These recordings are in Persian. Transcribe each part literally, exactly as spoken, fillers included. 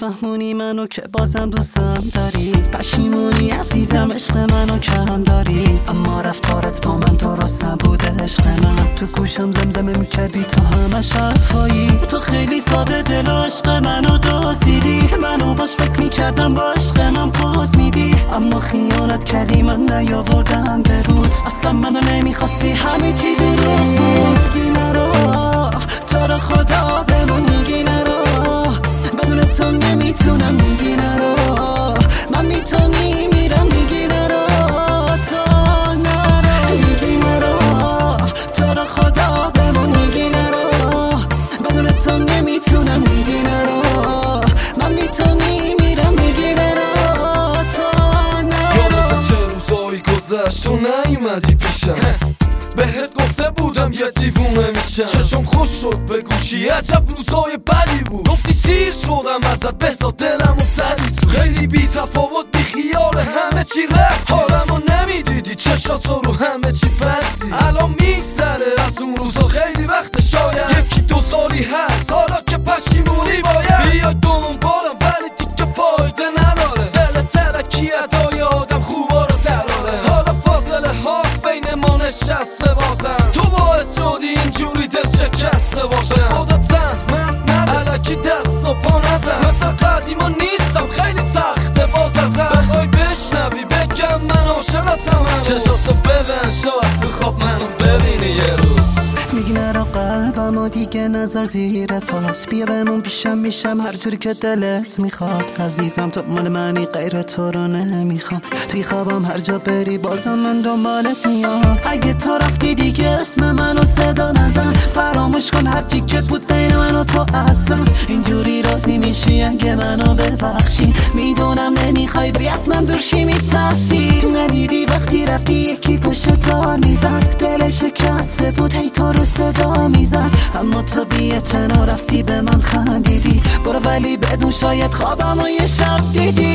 نفهمونی منو که بازم دوستم داری، پشیمونی عزیزم عشق منو کم داری، اما رفتارت با من درست نبوده عشق من. تو گوشم زمزمه میکردی تو همه شفایی، تو خیلی ساده دل و عشق منو دزدیدی، منو باش فکر میکردم با عشق من پوز میدی، اما خیانت کردی من نیاوردم به رود، اصلا منو نمیخواستی همه چی دروغ بود. میگی نرو تو رو خدا بمون، میگی نرو بدون تو نمیتونم، میگی نرو من بی تو میمیرم، میگی نرو تو نرو، میگی نرو تو رو خدا بمون، میگی نرو بدون تو نمیتونم، میگی نرو من بی تو میمیرم، میگی نرو تو نرو. یادت چه روزایی گذشت تو نیومدی پیشم، بهت گفته بودم یه دیوونه میشم، چشم خوش شد به گوشی عجب روزای بدی بود، گفتی سیر شدم ازت بذار دلم و سری سو، خیلی بی تفاوت بی خیال همه چی رفت، حالمو نمیدیدی چشاتو رو همه چی بستی، الان میگذره از اون روزا خیلی وقت، شاید یکی دو سالی هست حالا که پشیمونی باید بیای دنبالم، ولی دیگه فایده نداره، دل ترکی ادای آدم خوبا رو دراره، حالا فاصله هاست بین ما نشسته بازم، تو باعث شدی اینجوری دل شکسته باشم، به خودت زحمت نده الکی دست و پا نزن، مثل قدیما نیستم خیلی سخته باز ازم، بخوای بشنوی بگم من عاشقتم هنوز، چشاتو ببین شاید تو خواب منو ببینی یه روز. میگی نرو قلبم و دیگه نظر زیر پاس، بیا بمون پیشم میشم هر جوری که دلت میخواد، عزیزم تو مال منی غیر تو رو نمیخوام، توی خوابم هر جا بری بازم من دنبالت میام، اگه تو رفتی دیگه اسم منو صدا نزن، فراموش کن هر چی که بود بین من و تو، اصلا اینجوری راضی میشی اگه منو ببخشی، میدونم نمیخوای بری از من دورشی، میترسی ندیدی وقتی رفتی یکی پشت دار میزد، دل شکسته بود هی تو رو صدا میزد، اما تو بی‌اعتنا رفتی به من خندیدی، برو ولی بدون شاید خوابم و یه شب دیدی،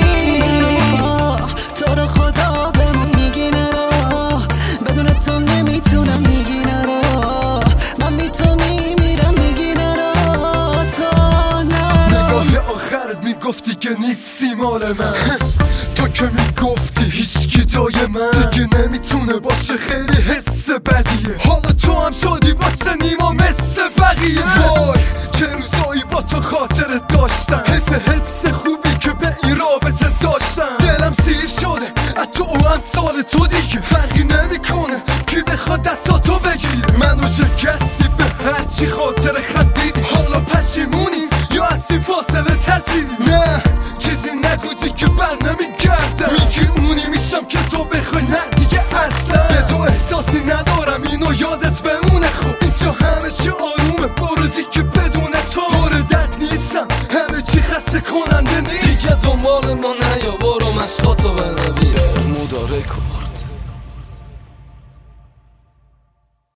تو رو خدا بمون، میگی نرو بدون تو نمیتونم، میگی نرو من بی تو میمیرم، میگی نرو تو نرو. نگاه آخرت میگفتی که نیستی مال من، تو که میگفتی هیچکی جای من دیگه نمیتونه باشه، خیلی حس بدیه، حالا تو هم شدی واسه نیما مثل بقیه، وای چه روزایی با تو خاطرت داشتم، حیف حس خوبی که به این رابطه داشتم، دلم سیر شده از تو و امثال تو دیگه، فرقی نمیکنه کی بخواد دستاتو بگیره، منو شکستی به هرچی خاطر خندیدی، حالا پشیمونی یا از این فاصله ترسیدی، نه چیزی نگو دیگه بر نمیگردم، میگی اونی میشم که تو بخوای، نه دیگه اصلا به تو احساسی ندارم اینو یادت بمونه، خب اینجا همه چی آرومه برو دیگه بدون تو، موردت نیستم همه چی خسته کننده نیست، دیگه دنبال ما نیا برو مشقاتو بنویس مدارک کن.